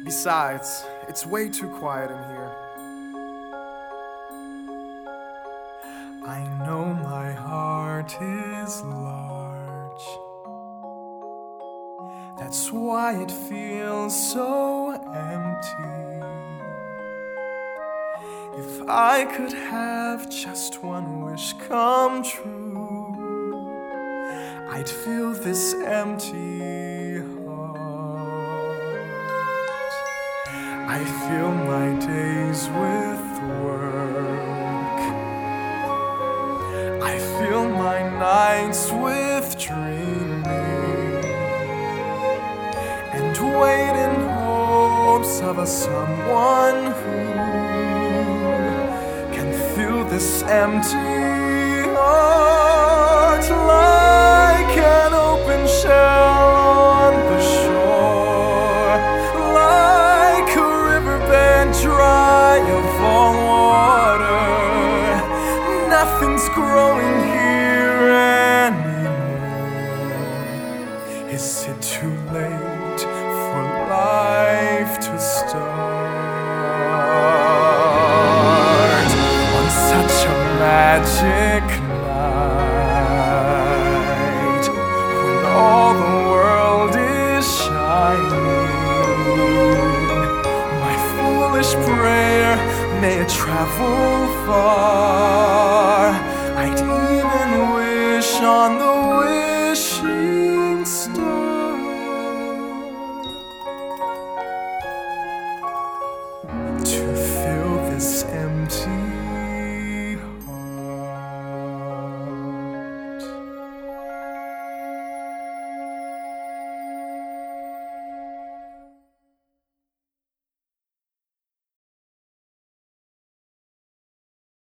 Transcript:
Besides, it's way too quiet in here. I know my heart is large. That's why it feels so empty. If I could have just one wish come true, I'd fill this empty heart. I fill my days with work. I fill my nights with dreaming and wait in hopes of a someone who can fill this empty heart like an open shell on the shore, like a riverbed dry of all water. Nothing's growing here anymore. Is it too late for life to start on such a magic night when all the world is shining? My foolish prayer, may it travel far. I'd even wish on the wishing